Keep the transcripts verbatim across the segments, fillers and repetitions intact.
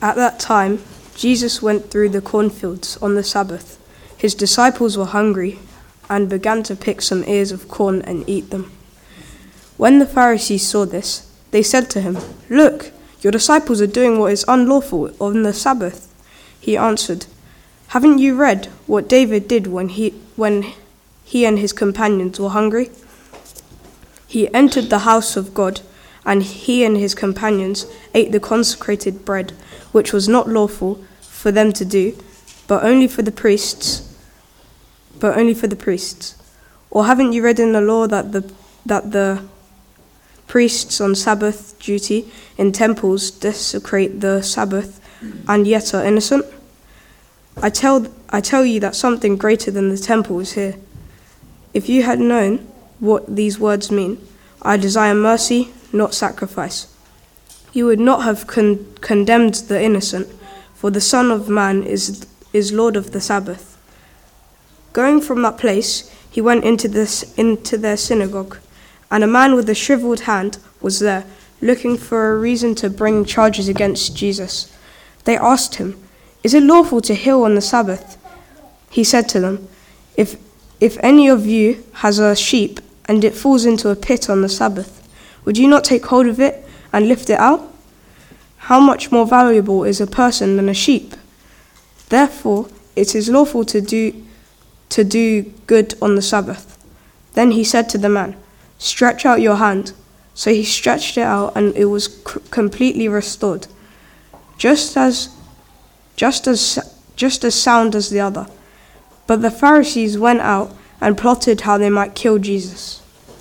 At that time, Jesus went through the cornfields on the Sabbath. His disciples were hungry and began to pick some ears of corn and eat them. When the Pharisees saw this, they said to him, "Look, your disciples are doing what is unlawful on the Sabbath." He answered, "Haven't you read what David did when he when he and his companions were hungry? He entered the house of God, and he and his companions ate the consecrated bread, which was not lawful for them to do, but only for the priests. But only for the priests. Or haven't you read in the law that the that the priests on Sabbath duty in temples desecrate the Sabbath and yet are innocent? I tell I tell you that something greater than the temple is here. If you had known what these words mean, I desire mercy, not sacrifice, you would not have con- condemned the innocent, for the Son of Man is is Lord of the Sabbath." Going from that place, he went into this into their synagogue, and a man with a shriveled hand was there, looking for a reason to bring charges against Jesus. They asked him, "Is it lawful to heal on the Sabbath?" He said to them, If if any of you has a sheep and it falls into a pit on the Sabbath, would you not take hold of it and lift it out? How much more valuable is a person than a sheep? Therefore, it is lawful to do to do good on the Sabbath. Then he said to the man, "Stretch out your hand." So he stretched it out, and it was c- completely restored, just as just as just as sound as the other. But the Pharisees went out and plotted how they might kill Jesus.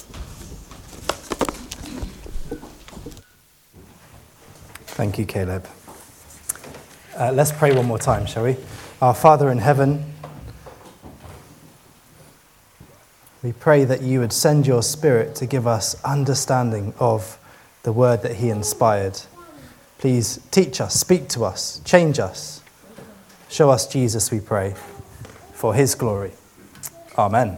Thank you, Caleb. Uh, let's pray one more time, shall we? Our Father in heaven, we pray that you would send your Spirit to give us understanding of the word that he inspired. Please teach us, speak to us, change us. Show us Jesus, we pray, for his glory. Amen.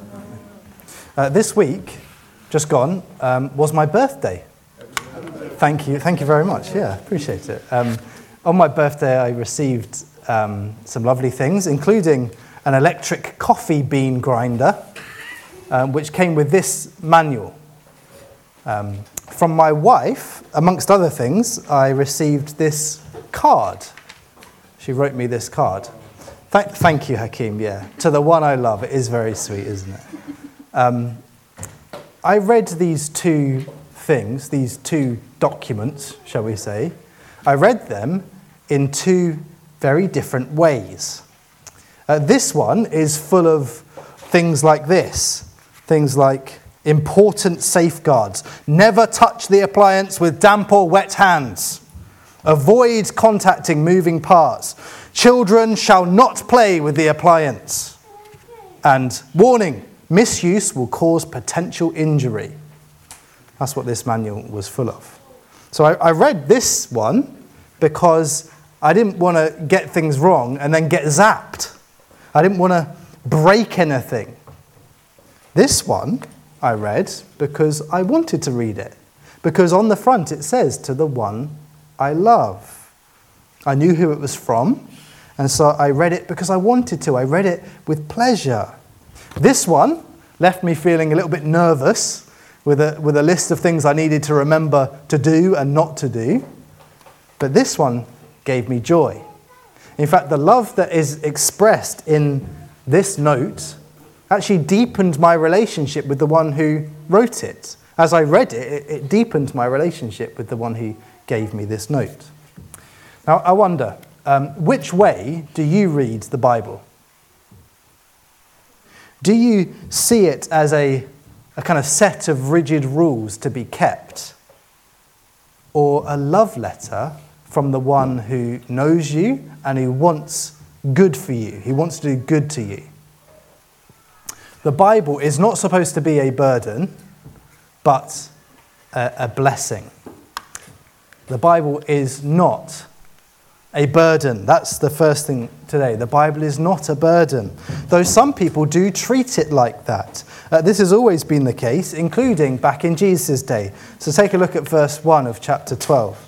Uh, this week, just gone, um, was my birthday. Thank you. Thank you very much. Yeah, appreciate it. Um, on my birthday, I received um, some lovely things, including an electric coffee bean grinder, um, which came with this manual. Um, from my wife, amongst other things, I received this card. She wrote me this card. Th- thank you, Hakeem, yeah. To the one I love. It is very sweet, isn't it? Um, I read these two things, these two documents, shall we say. I read them in two very different ways. Uh, this one is full of things like this. Things like important safeguards. Never touch the appliance with damp or wet hands. Avoid contacting moving parts. Children shall not play with the appliance. And warning, misuse will cause potential injury. That's what this manual was full of. So I, I read this one because I didn't want to get things wrong and then get zapped. I didn't want to break anything. This one I read because I wanted to read it. Because on the front it says, "To the one I love." I knew who it was from, and so I read it because I wanted to. I read it with pleasure. This one left me feeling a little bit nervous with a, with a list of things I needed to remember to do and not to do. But this one gave me joy. In fact, the love that is expressed in this note actually deepened my relationship with the one who wrote it. As I read it, it, it deepened my relationship with the one who gave me this note. Now, I wonder, um, which way do you read the Bible? Do you see it as a, a kind of set of rigid rules to be kept? Or a love letter from the one who knows you and who wants good for you, who wants to do good to you? The Bible is not supposed to be a burden, but a, a blessing. The Bible is not a burden. That's the first thing today. The Bible is not a burden, though some people do treat it like that. Uh, this has always been the case, including back in Jesus' day. So take a look at verse one of chapter twelve.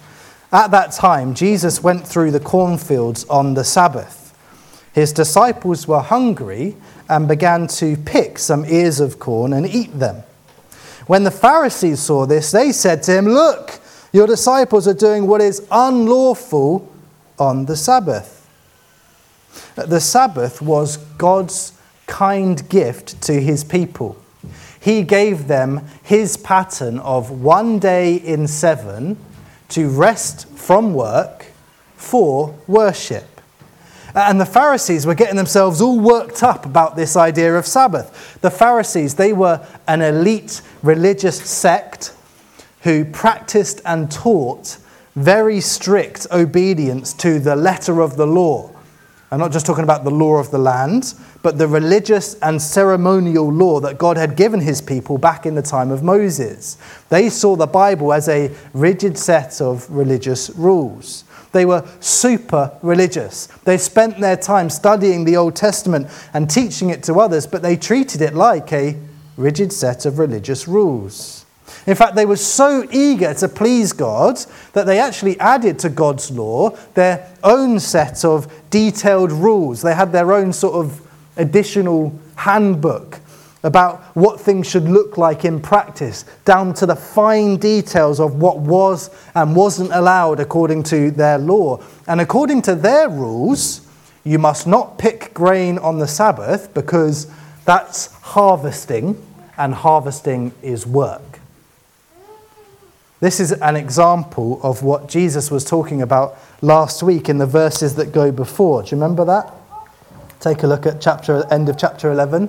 At that time, Jesus went through the cornfields on the Sabbath. His disciples were hungry and began to pick some ears of corn and eat them. When the Pharisees saw this, they said to him, "Look, your disciples are doing what is unlawful on the Sabbath." The Sabbath was God's kind gift to his people. He gave them his pattern of one day in seven to rest from work for worship. And the Pharisees were getting themselves all worked up about this idea of Sabbath. The Pharisees, they were an elite religious sect who practiced and taught very strict obedience to the letter of the law. I'm not just talking about the law of the land, but the religious and ceremonial law that God had given his people back in the time of Moses. They saw the Bible as a rigid set of religious rules. They were super religious. They spent their time studying the Old Testament and teaching it to others, but they treated it like a rigid set of religious rules. In fact, they were so eager to please God that they actually added to God's law their own set of detailed rules. They had their own sort of additional handbook about what things should look like in practice, down to the fine details of what was and wasn't allowed according to their law. And according to their rules, you must not pick grain on the Sabbath because that's harvesting, and harvesting is work. This is an example of what Jesus was talking about last week in the verses that go before. Do you remember that? Take a look at chapter end of chapter eleven.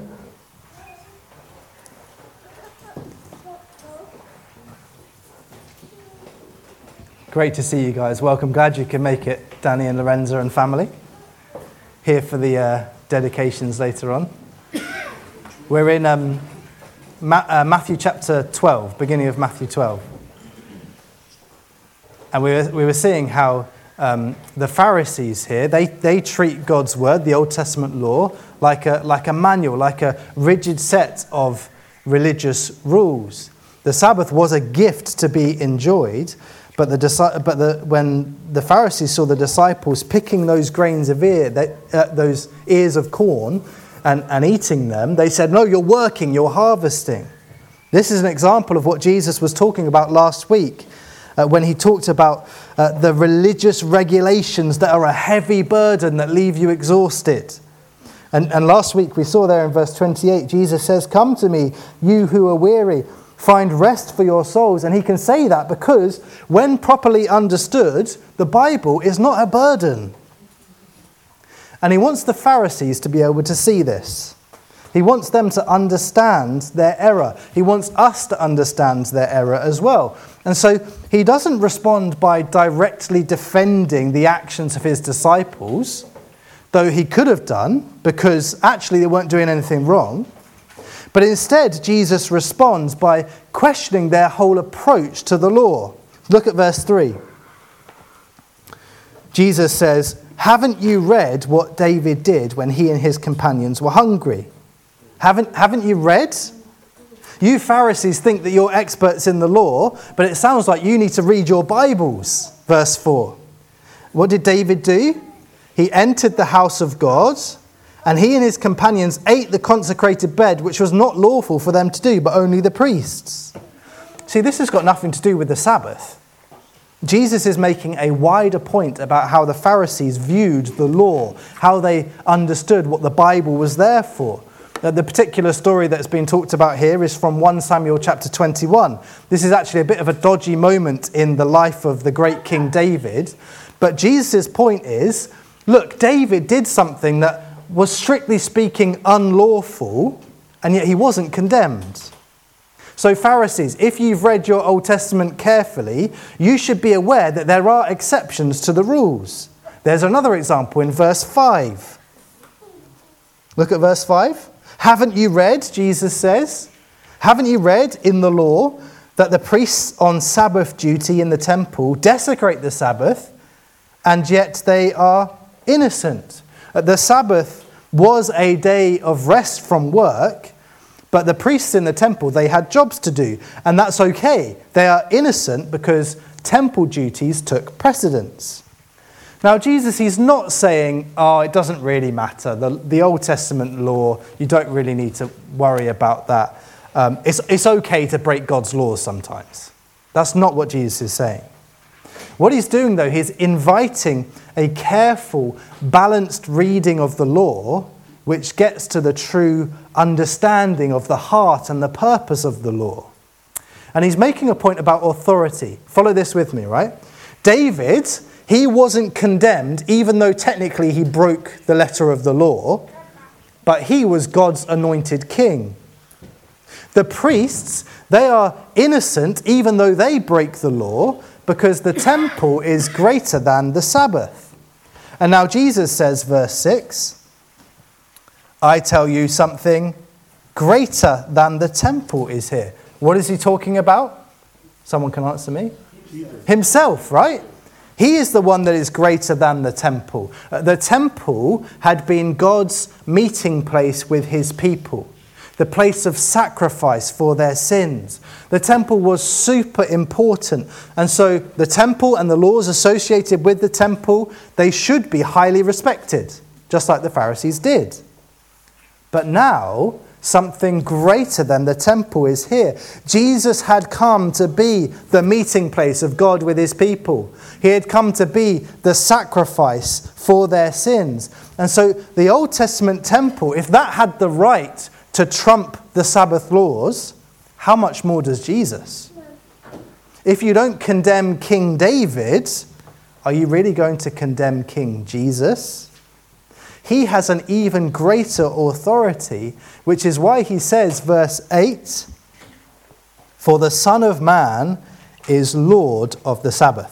Great to see you guys. Welcome. Glad you can make it, Danny and Lorenza and family. Here for the uh, dedications later on. We're in um, Ma- uh, Matthew chapter twelve, beginning of Matthew twelve. And we were, we were seeing how um, the Pharisees here, they, they treat God's word, the Old Testament law, like a, like a manual, like a rigid set of religious rules. The Sabbath was a gift to be enjoyed, but the but the when the Pharisees saw the disciples picking those grains of ear, they, uh, those ears of corn, and, and eating them, they said, "No, you're working, you're harvesting." This is an example of what Jesus was talking about last week. Uh, when he talked about uh, the religious regulations that are a heavy burden that leave you exhausted. And, and last week we saw there in verse twenty-eight, Jesus says, "Come to me, you who are weary, find rest for your souls." And he can say that because when properly understood, the Bible is not a burden. And he wants the Pharisees to be able to see this. He wants them to understand their error. He wants us to understand their error as well. And so he doesn't respond by directly defending the actions of his disciples, though he could have done, because actually they weren't doing anything wrong. But instead, Jesus responds by questioning their whole approach to the law. Look at verse three. Jesus says, "Haven't you read what David did when he and his companions were hungry?" Haven't, haven't you read? You Pharisees think that you're experts in the law, but it sounds like you need to read your Bibles. Verse four. What did David do? He entered the house of God, and he and his companions ate the consecrated bread, which was not lawful for them to do, but only the priests. See, this has got nothing to do with the Sabbath. Jesus is making a wider point about how the Pharisees viewed the law, how they understood what the Bible was there for. The particular story that's been talked about here is from First Samuel chapter twenty-one. This is actually a bit of a dodgy moment in the life of the great King David. But Jesus' point is, look, David did something that was strictly speaking unlawful, and yet he wasn't condemned. So Pharisees, if you've read your Old Testament carefully, you should be aware that there are exceptions to the rules. There's another example in verse five. Look at verse five. "Haven't you read," Jesus says, "haven't you read in the law that the priests on Sabbath duty in the temple desecrate the Sabbath, and yet they are innocent?" The Sabbath was a day of rest from work, but the priests in the temple, they had jobs to do, and that's okay. They are innocent because temple duties took precedence. Now, Jesus, he's not saying, oh, it doesn't really matter. The, the Old Testament law, you don't really need to worry about that. Um, it's, it's okay to break God's laws sometimes. That's not what Jesus is saying. What he's doing, though, he's inviting a careful, balanced reading of the law, which gets to the true understanding of the heart and the purpose of the law. And he's making a point about authority. Follow this with me, right? David, he wasn't condemned, even though technically he broke the letter of the law, but he was God's anointed king. The priests, they are innocent, even though they break the law, because the temple is greater than the Sabbath. And now Jesus says, verse six, I tell you something greater than the temple is here. What is he talking about? Someone can answer me. Jesus. Himself, right? He is the one that is greater than the temple. Uh, the temple had been God's meeting place with his people, the place of sacrifice for their sins. The temple was super important. And so the temple and the laws associated with the temple, they should be highly respected, just like the Pharisees did. But now, something greater than the temple is here. Jesus had come to be the meeting place of God with his people. He had come to be the sacrifice for their sins. And so the Old Testament temple, if that had the right to trump the Sabbath laws, how much more does Jesus? If you don't condemn King David, are you really going to condemn King Jesus? He has an even greater authority, which is why he says, verse eight, for the Son of Man is Lord of the Sabbath.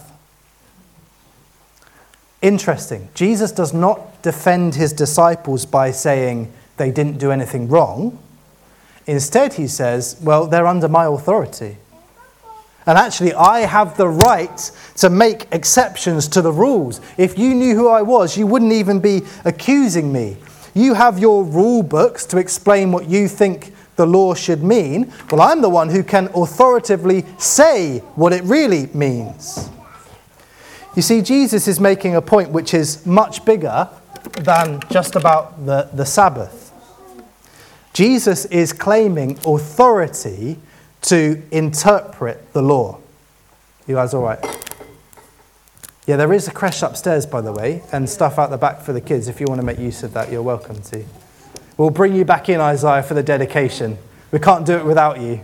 Interesting. Jesus does not defend his disciples by saying they didn't do anything wrong. Instead, he says, well, they're under my authority. And actually, I have the right to make exceptions to the rules. If you knew who I was, you wouldn't even be accusing me. You have your rule books to explain what you think the law should mean. Well, I'm the one who can authoritatively say what it really means. You see, Jesus is making a point which is much bigger than just about the, the Sabbath. Jesus is claiming authority to interpret the law. You guys all right? Yeah, there is a creche upstairs, by the way, and stuff out the back for the kids. If you want to make use of that, you're welcome to. We'll bring you back in, Isaiah, for the dedication. We can't do it without you.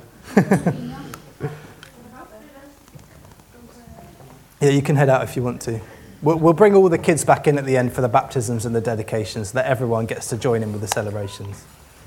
Yeah, you can head out if you want to. We'll, we'll bring all the kids back in at the end for the baptisms and the dedications so that everyone gets to join in with the celebrations.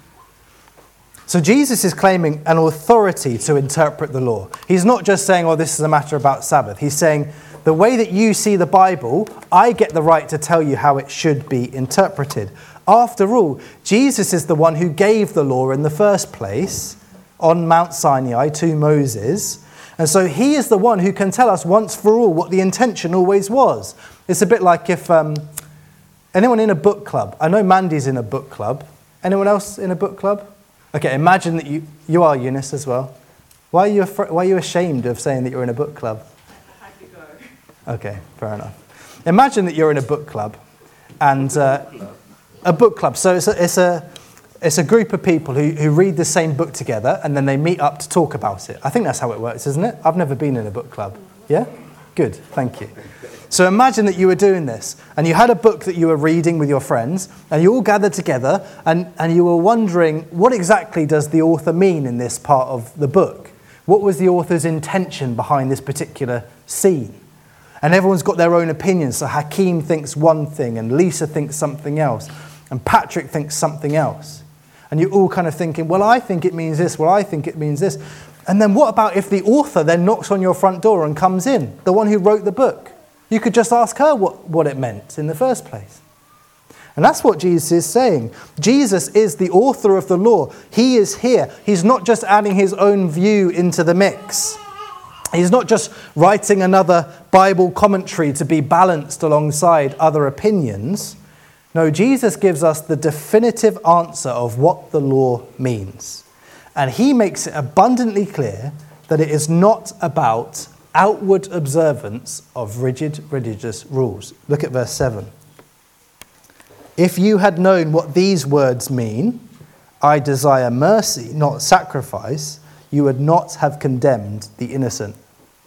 So Jesus is claiming an authority to interpret the law. He's not just saying, oh, this is a matter about Sabbath. He's saying, the way that you see the Bible, I get the right to tell you how it should be interpreted. After all, Jesus is the one who gave the law in the first place on Mount Sinai to Moses. And so he is the one who can tell us once for all what the intention always was. It's a bit like if um, anyone in a book club, I know Mandy's in a book club. Anyone else in a book club? Okay, imagine that you, you are Eunice as well. Why are you afra- why are you ashamed of saying that you're in a book club? I had to go. Okay, fair enough. Imagine that you're in a book club, and uh, a book club. So it's a it's a it's a group of people who who read the same book together, and then they meet up to talk about it. I think that's how it works, isn't it? I've never been in a book club. Yeah, good, thank you. So imagine that you were doing this, and you had a book that you were reading with your friends, and you all gathered together, and, and you were wondering, what exactly does the author mean in this part of the book? What was the author's intention behind this particular scene? And everyone's got their own opinions, so Hakeem thinks one thing, and Lisa thinks something else, and Patrick thinks something else. And you're all kind of thinking, well, I think it means this, well, I think it means this. And then what about if the author then knocks on your front door and comes in, the one who wrote the book? You could just ask her what, what it meant in the first place. And that's what Jesus is saying. Jesus is the author of the law. He is here. He's not just adding his own view into the mix. He's not just writing another Bible commentary to be balanced alongside other opinions. No, Jesus gives us the definitive answer of what the law means. And he makes it abundantly clear that it is not about outward observance of rigid religious rules. Look at verse seven. If you had known what these words mean, I desire mercy, not sacrifice, you would not have condemned the innocent.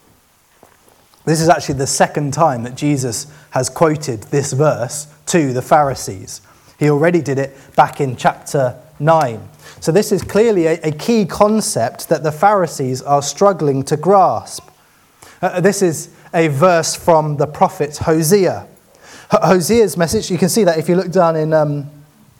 This is actually the second time that Jesus has quoted this verse to the Pharisees. He already did it back in chapter nine. So this is clearly a, a key concept that the Pharisees are struggling to grasp. Uh, this is a verse from the prophet Hosea. H- Hosea's message, you can see that if you look down in um,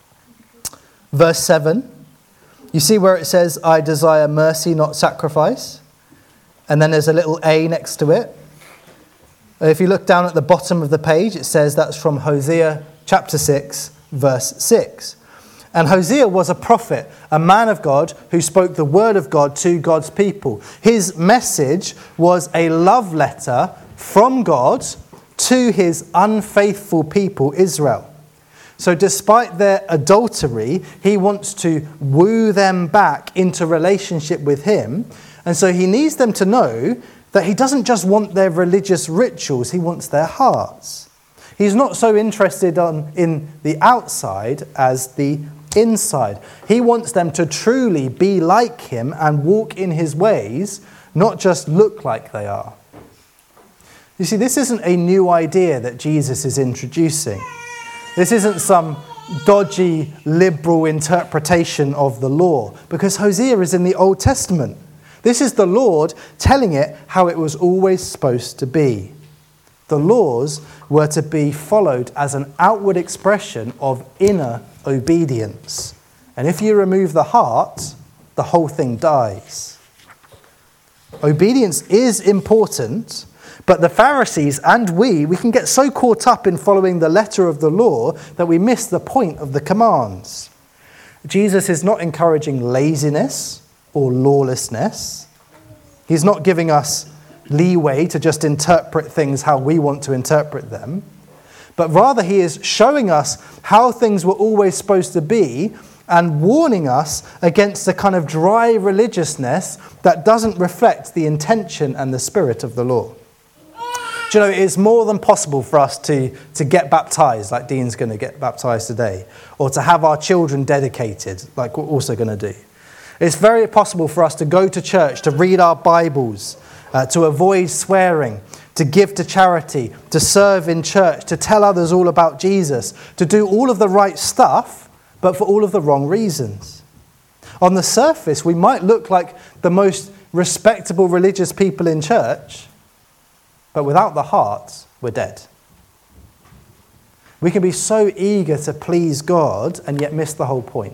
verse seven. You see where it says, I desire mercy, not sacrifice. And then there's a little A next to it. If you look down at the bottom of the page, it says that's from Hosea chapter six, verse six. And Hosea was a prophet, a man of God who spoke the word of God to God's people. His message was a love letter from God to his unfaithful people, Israel. So despite their adultery, he wants to woo them back into relationship with him. And so he needs them to know that he doesn't just want their religious rituals, he wants their hearts. He's not so interested on, in the outside as the inside. He wants them to truly be like him and walk in his ways, not just look like they are. You see, this isn't a new idea that Jesus is introducing. This isn't some dodgy liberal interpretation of the law, because Hosea is in the Old Testament. This is the Lord telling it how it was always supposed to be. The laws were to be followed as an outward expression of inner obedience. And if you remove the heart, the whole thing dies. Obedience is important, but the Pharisees and we, we can get so caught up in following the letter of the law that we miss the point of the commands. Jesus is not encouraging laziness or lawlessness. He's not giving us leeway to just interpret things how we want to interpret them, but rather he is showing us how things were always supposed to be and warning us against the kind of dry religiousness that doesn't reflect the intention and the spirit of the law. Do you know, it's more than possible for us to, to get baptized, like Dean's going to get baptized today, or to have our children dedicated, like we're also going to do. It's very possible for us to go to church, to read our Bibles, uh, to avoid swearing, to give to charity, to serve in church, to tell others all about Jesus, to do all of the right stuff, but for all of the wrong reasons. On the surface, we might look like the most respectable religious people in church, but without the heart, we're dead. We can be so eager to please God and yet miss the whole point.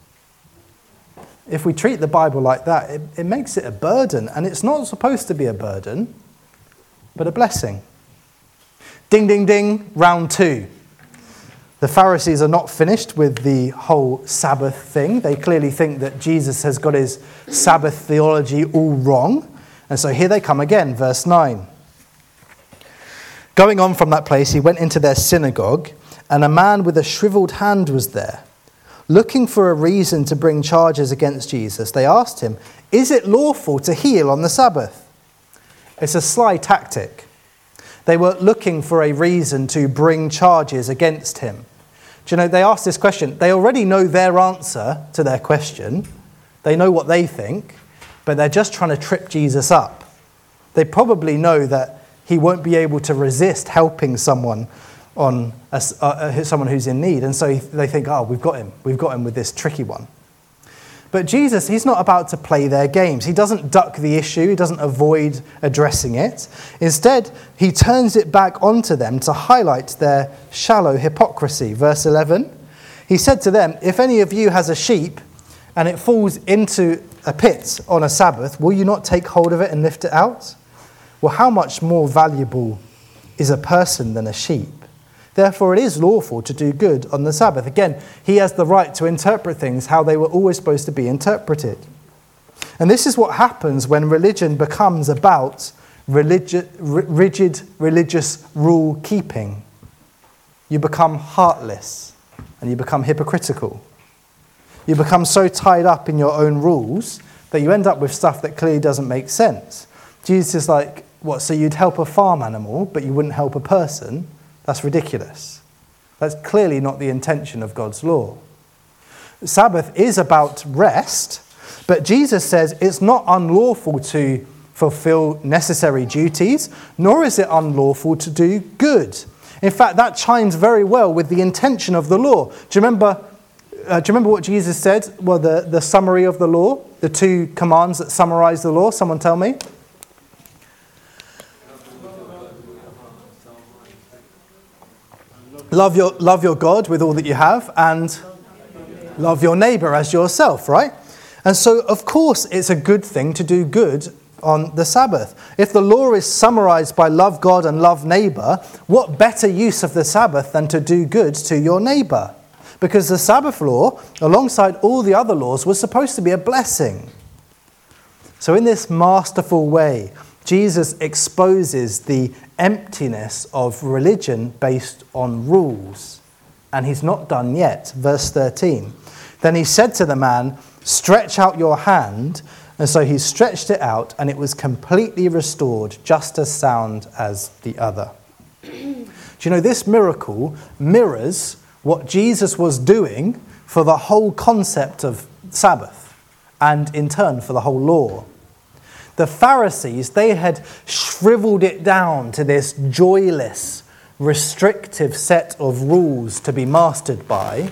If we treat the Bible like that, it, it makes it a burden, and it's not supposed to be a burden, but a blessing. Ding, ding, ding, round two. The Pharisees are not finished with the whole Sabbath thing. They clearly think that Jesus has got his Sabbath theology all wrong. And so here they come again, verse nine. Going on from that place, he went into their synagogue, and a man with a shriveled hand was there. Looking for a reason to bring charges against Jesus, they asked him, is it lawful to heal on the Sabbath? It's a sly tactic. They were looking for a reason to bring charges against him. Do you know, they asked this question. They already know their answer to their question. They know what they think, but they're just trying to trip Jesus up. They probably know that he won't be able to resist helping someone on a, uh, someone who's in need. And so they think, oh, we've got him. We've got him with this tricky one. But Jesus, he's not about to play their games. He doesn't duck the issue. He doesn't avoid addressing it. Instead, he turns it back onto them to highlight their shallow hypocrisy. Verse eleven, he said to them, if any of you has a sheep and it falls into a pit on a Sabbath, will you not take hold of it and lift it out? Well, how much more valuable is a person than a sheep? Therefore, it is lawful to do good on the Sabbath. Again, he has the right to interpret things how they were always supposed to be interpreted. And this is what happens when religion becomes about religi- r- rigid religious rule keeping. You become heartless and you become hypocritical. You become so tied up in your own rules that you end up with stuff that clearly doesn't make sense. Jesus is like, What, so you'd help a farm animal, but you wouldn't help a person? That's ridiculous. That's clearly not the intention of God's law. Sabbath is about rest, but Jesus says it's not unlawful to fulfill necessary duties, nor is it unlawful to do good. In fact, that chimes very well with the intention of the law. Do you remember, uh, do you remember what Jesus said? Well, the, the summary of the law, the two commands that summarize the law. Someone tell me. Love your, love your God with all that you have, and love your neighbour as yourself, right? And so, of course, it's a good thing to do good on the Sabbath. If the law is summarised by love God and love neighbour, what better use of the Sabbath than to do good to your neighbour? Because the Sabbath law, alongside all the other laws, was supposed to be a blessing. So in this masterful way, Jesus exposes the emptiness of religion based on rules. And he's not done yet. Verse thirteen. Then he said to the man, "Stretch out your hand." And so he stretched it out, and it was completely restored, just as sound as the other. Do you know, this miracle mirrors what Jesus was doing for the whole concept of Sabbath, and in turn for the whole law. The Pharisees, they had shriveled it down to this joyless, restrictive set of rules to be mastered by,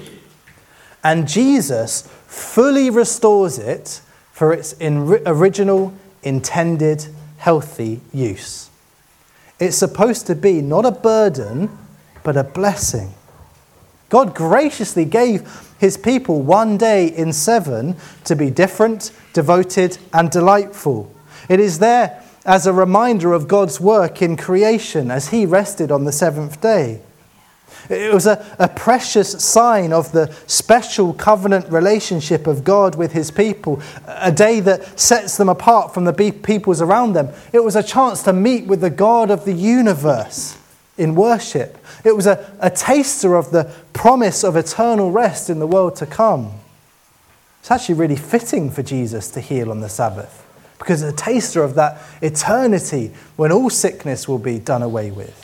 and Jesus fully restores it for its in- original, intended, healthy use. It's supposed to be not a burden, but a blessing. God graciously gave his people one day in seven to be different, devoted, and delightful. It is there as a reminder of God's work in creation as he rested on the seventh day. It was a, a precious sign of the special covenant relationship of God with his people, a day that sets them apart from the peoples around them. It was a chance to meet with the God of the universe in worship. It was a, a taster of the promise of eternal rest in the world to come. It's actually really fitting for Jesus to heal on the Sabbath, because it's a taster of that eternity when all sickness will be done away with.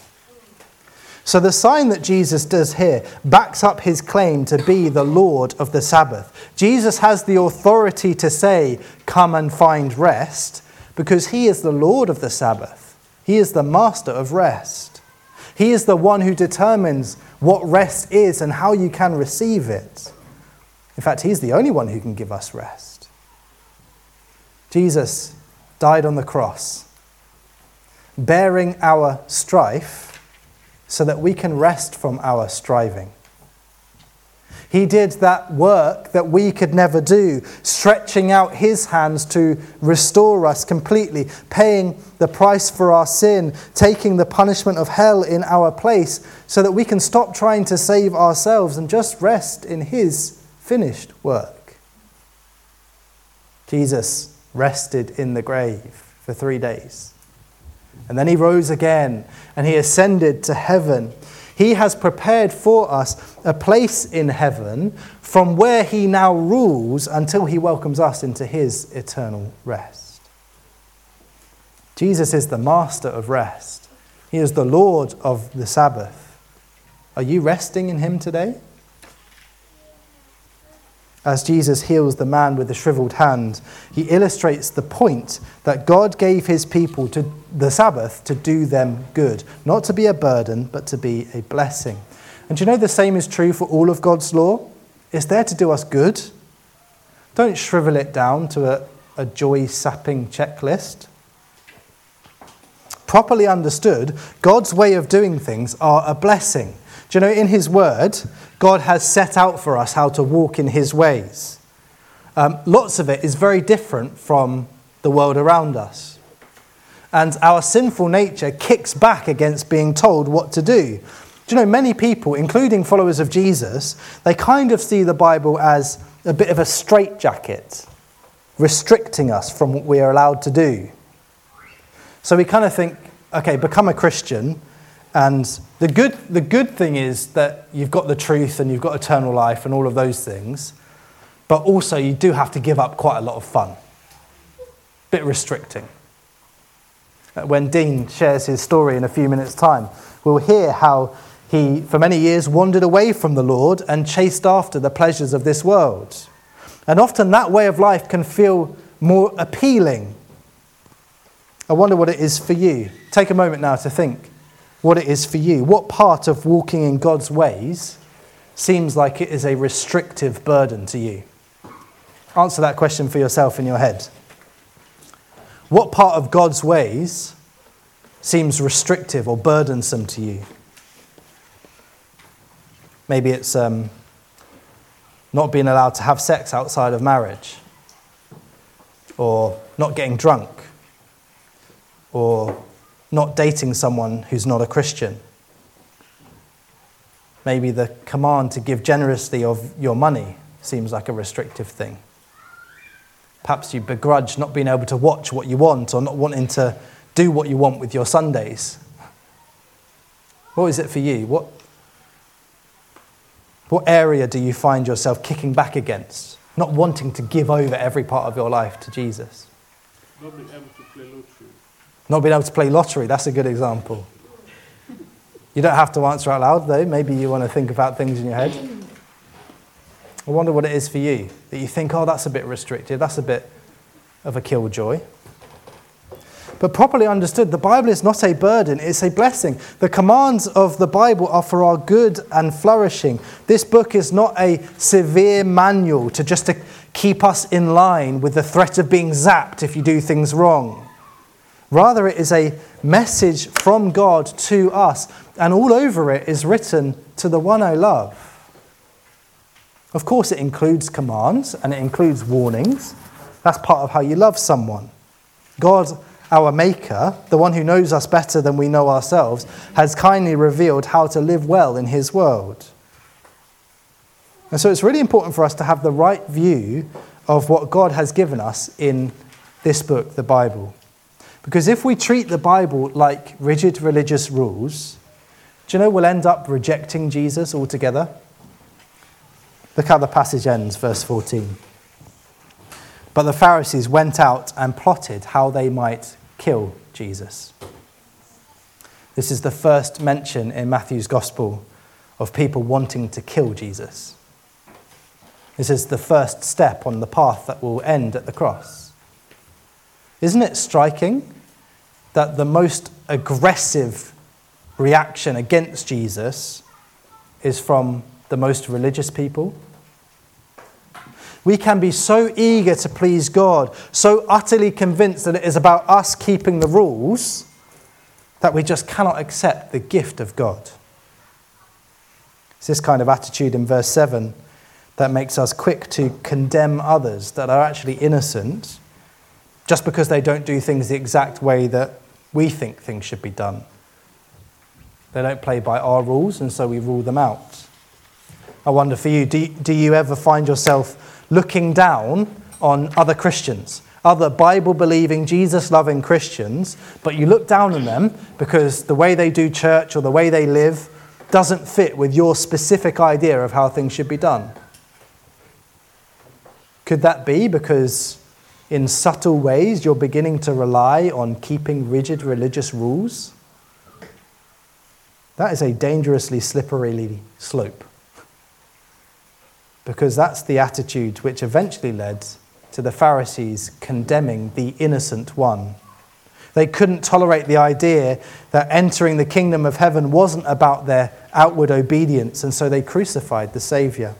So the sign that Jesus does here backs up his claim to be the Lord of the Sabbath. Jesus has the authority to say, "Come and find rest," because he is the Lord of the Sabbath. He is the master of rest. He is the one who determines what rest is and how you can receive it. In fact, he's the only one who can give us rest. Jesus died on the cross, bearing our strife so that we can rest from our striving. He did that work that we could never do, stretching out his hands to restore us completely, paying the price for our sin, taking the punishment of hell in our place, so that we can stop trying to save ourselves and just rest in his finished work. Jesus rested in the grave for three days. And then he rose again, and he ascended to heaven. He has prepared for us a place in heaven from where he now rules until he welcomes us into his eternal rest. Jesus is the master of rest. He is the Lord of the Sabbath. Are you resting in him today? As Jesus heals the man with the shriveled hand, he illustrates the point that God gave his people to the Sabbath to do them good, not to be a burden, but to be a blessing. And do you know the same is true for all of God's law? It's there to do us good. Don't shrivel it down to a, a joy-sapping checklist. Properly understood, God's way of doing things are a blessing. Do you know, in his word, God has set out for us how to walk in his ways. Um, lots of it is very different from the world around us. And our sinful nature kicks back against being told what to do. Do you know, many people, including followers of Jesus, they kind of see the Bible as a bit of a straitjacket, restricting us from what we are allowed to do. So we kind of think, okay, become a Christian. And the good the good thing is that you've got the truth and you've got eternal life and all of those things. But also you do have to give up quite a lot of fun. Bit restricting. When Dean shares his story in a few minutes' time, we'll hear how he, for many years, wandered away from the Lord and chased after the pleasures of this world. And often that way of life can feel more appealing. I wonder what it is for you. Take a moment now to think what it is for you. What part of walking in God's ways seems like it is a restrictive burden to you? Answer that question for yourself in your head. What part of God's ways seems restrictive or burdensome to you? Maybe it's um, not being allowed to have sex outside of marriage, or not getting drunk, or not dating someone who's not a Christian. Maybe the command to give generously of your money seems like a restrictive thing. Perhaps you begrudge not being able to watch what you want or not wanting to do what you want with your Sundays. What is it for you? What, what area do you find yourself kicking back against? Not wanting to give over every part of your life to Jesus? Not being able to play lottery. Not being able to play lottery, that's a good example. You don't have to answer out loud, though. Maybe you want to think about things in your head. I wonder what it is for you, that you think, oh, that's a bit restrictive, that's a bit of a killjoy. But properly understood, the Bible is not a burden, it's a blessing. The commands of the Bible are for our good and flourishing. This book is not a severe manual to just to keep us in line with the threat of being zapped if you do things wrong. Rather, it is a message from God to us, and all over it is written to the one I love. Of course, it includes commands and it includes warnings. That's part of how you love someone. God, our Maker, the one who knows us better than we know ourselves, has kindly revealed how to live well in his world. And so it's really important for us to have the right view of what God has given us in this book, the Bible. Because if we treat the Bible like rigid religious rules, do you know we'll end up rejecting Jesus altogether? Look how the passage ends, verse fourteen. But the Pharisees went out and plotted how they might kill Jesus. This is the first mention in Matthew's Gospel of people wanting to kill Jesus. This is the first step on the path that will end at the cross. Isn't it striking that the most aggressive reaction against Jesus is from the most religious people? We can be so eager to please God, so utterly convinced that it is about us keeping the rules, that we just cannot accept the gift of God. It's this kind of attitude in verse seven that makes us quick to condemn others that are actually innocent just because they don't do things the exact way that we think things should be done. They don't play by our rules, and so we rule them out. I wonder for you, do, do you ever find yourself looking down on other Christians, other Bible-believing, Jesus-loving Christians, but you look down on them because the way they do church or the way they live doesn't fit with your specific idea of how things should be done? Could that be because in subtle ways you're beginning to rely on keeping rigid religious rules? That is a dangerously slippery slope. Because that's the attitude which eventually led to the Pharisees condemning the innocent one. They couldn't tolerate the idea that entering the kingdom of heaven wasn't about their outward obedience, and so they crucified the Saviour.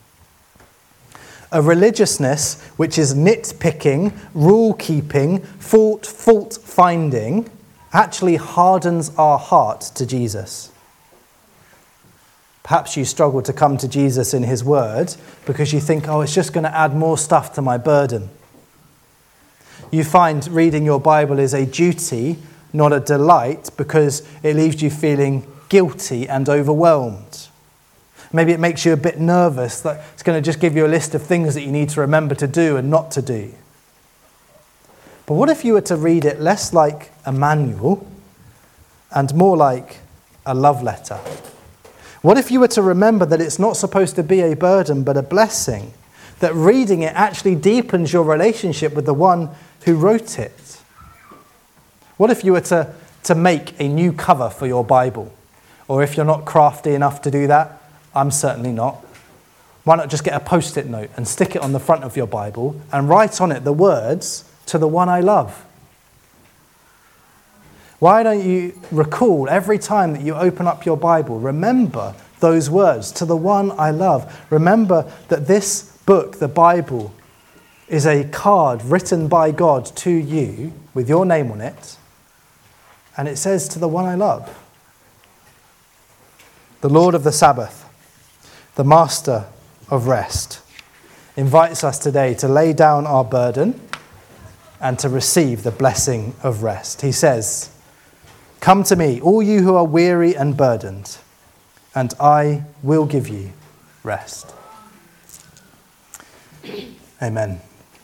A religiousness which is nitpicking, rule-keeping, fault, fault-finding actually hardens our heart to Jesus. Perhaps you struggle to come to Jesus in his word because you think, oh, it's just going to add more stuff to my burden. You find reading your Bible is a duty, not a delight, because it leaves you feeling guilty and overwhelmed. Maybe it makes you a bit nervous that it's going to just give you a list of things that you need to remember to do and not to do. But what if you were to read it less like a manual and more like a love letter? What if you were to remember that it's not supposed to be a burden but a blessing? That reading it actually deepens your relationship with the one who wrote it? What if you were to, to make a new cover for your Bible? Or if you're not crafty enough to do that, I'm certainly not. Why not just get a post-it note and stick it on the front of your Bible and write on it the words, "To the one I love"? Why don't you recall every time that you open up your Bible, remember those words, "To the one I love"? Remember that this book, the Bible, is a card written by God to you with your name on it, and it says, "To the one I love." The Lord of the Sabbath, the Master of rest, invites us today to lay down our burden and to receive the blessing of rest. He says, "Come to me, all you who are weary and burdened, and I will give you rest." Amen.